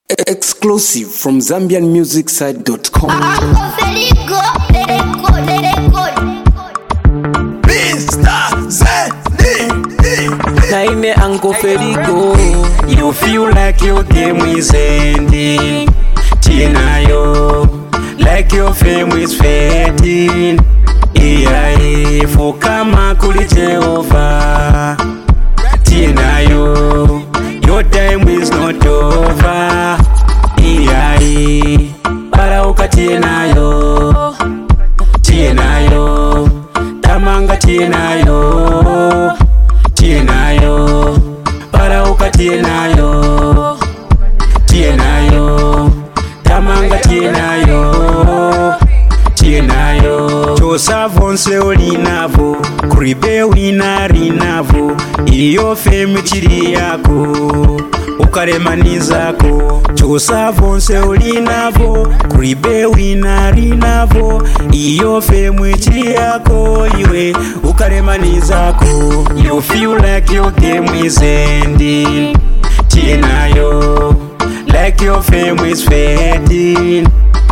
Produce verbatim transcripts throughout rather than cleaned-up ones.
Exclusive from Zambian Music Site dot com. Naine Uncle Feligo, you feel like your game is ending. Tinayo, like your fame is fading. Iya for kama kuli Jehovah. Tinayo, your time is not over. Iya para ukatinayo. Tinayo, tamanga tinayo. Tienayo, para uka tienayo. Tienayo, tamanga tienayo. Tienayo, chosa vonse olinavo, kuribe winarinavo. Iyo femi chiri yako, ukaremanizako. Chosa vonse olinavo, kuribe winarinavo. Iyo femi chiri yako, iwe ukaremanizako. You feel like your game is ending. Tienayo, like your fame is fading.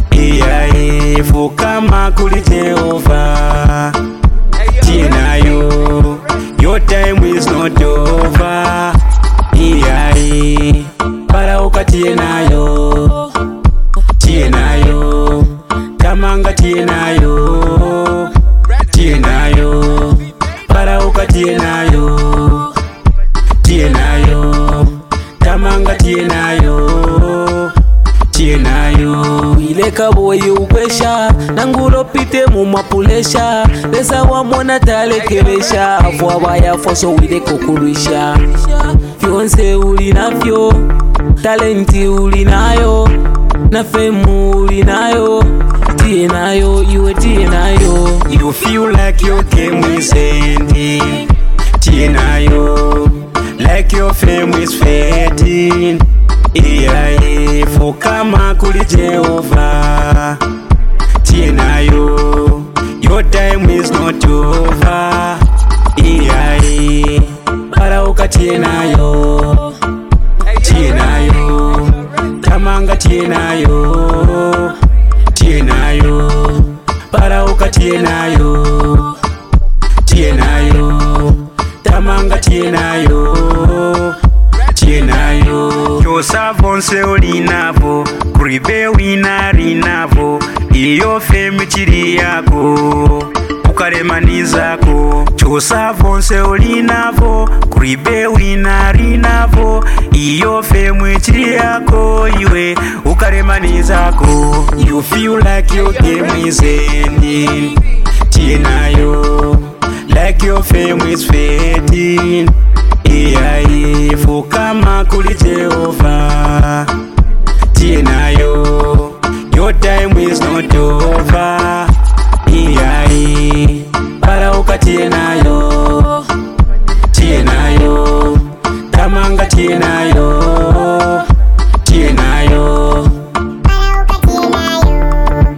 Iya for kama kuli Jehovah. Tienayo, your time is not over. Iya para uka tienayo. Tienayo, tamanga tienayo. Tienayo, para uka tienayo. Tienayo, tamanga tienayo. Tienayo, ileka boye upesha nangulo pite mu mapulesha lesa wa mwana talekelesha afwa baya foso wide kokulisha fyonse uli nafyo talenti uli nayo na fame uli nayo. Tienayo, iwe tienayo. You feel like your game is ending. Tienayo, like your fame is fading. Iya for kama kuli Jehovah. Tienayo, your time is not over. Iya para uka tienayo. Tienayo, tamanga tienayo. Tienayo, para uka tienayo. Tienayo, tamanga tienayo. Tienayo, chosa vonse olinavo, kuribe winarinavo. Iyo femi chiri yako, ukaremanizako. Chosa vonse olinavo, kuribe winarinavo. Iyo femi chiri yako, iwe ukaremanizako. You feel like your game is ending. Tienayo, like your fame is fading. Iya for kama kuli Jehovah. Tienayo, your time is not over. Iya para uka tienayo. Tienayo, tamanga tienayo. Tienayo, para uka tienayo.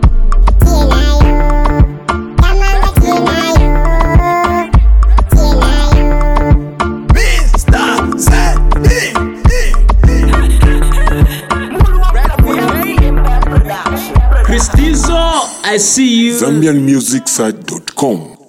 Tienayo, tamanga tienayo. Cristizo, I see you. Zambian Music Site dot com.